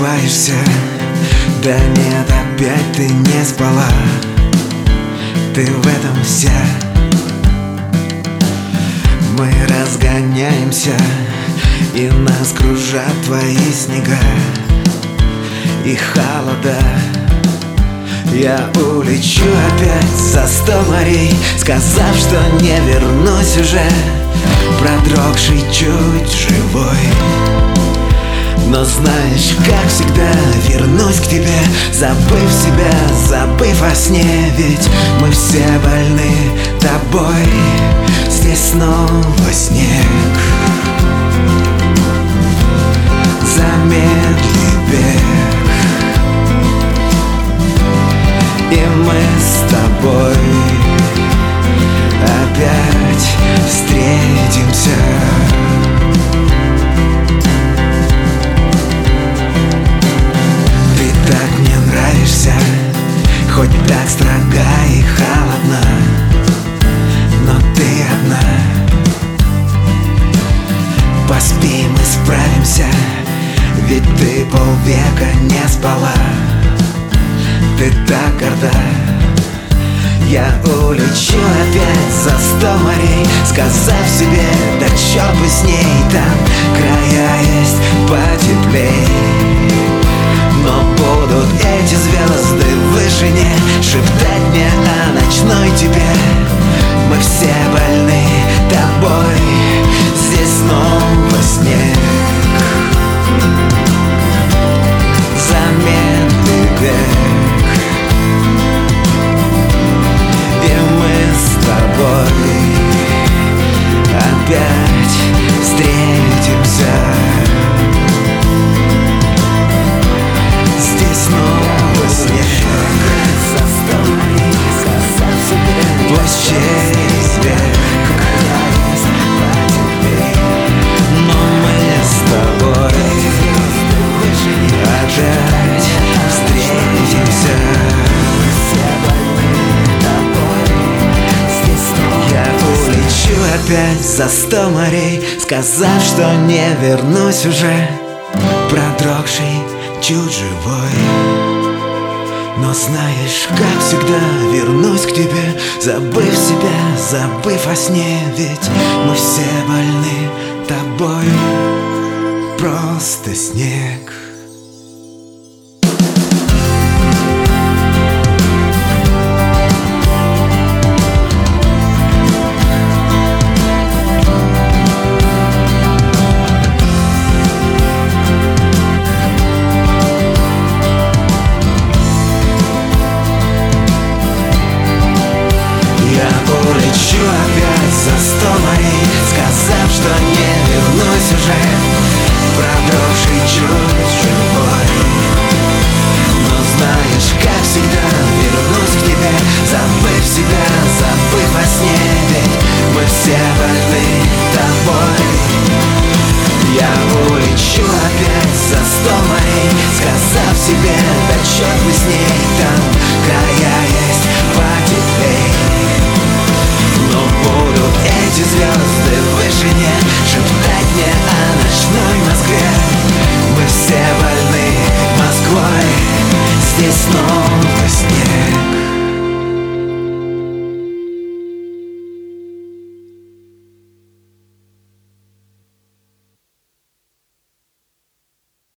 просыпаешься. Да нет, опять ты не спала. Ты в этом вся. Мы разгоняемся, и нас кружат твои снега и холода. Я улечу опять за 100 морей, сказав, что не вернусь уже, продрогший, чуть живой. Но знаешь, как всегда, вернусь к тебе, забыв себя, забыв о сне. Ведь мы все больны тобой, здесь снова снег. Замедли бег, и мы с тобой опять встретимся. Ты так мне нравишься, хоть так строга и холодна, но ты одна. Поспи, мы справимся, ведь ты полвека не спала. Ты так горда. Я улечу опять за 100 морей, сказав себе, да чё бы с ней, там края есть потеплей. Но будут эти звезды в вышине шептать мне о ночной тебе. Мы все больны тобой, здесь снова снег. Замедли бег, и мы с тобой опять встретимся. Здесь снова снег. Пусть через век, но мы с тобой опять встретимся. Я улечу опять за 100 морей, сказав, что не вернусь уже, продрогший, чуть живой. Но знаешь, как всегда, вернусь к тебе, забыв себя, забыв о сне. Ведь мы все больны тобой, просто снег. Улечу опять за 100 морей, сказав, что не вернусь уже, продрогший, чуть живой. Но знаешь, как всегда, вернусь к тебе, забыв себя, забыв о сне. Ведь мы все больны тобой. Я улечу опять за 100 морей, сказав себе, да черт бы с ней.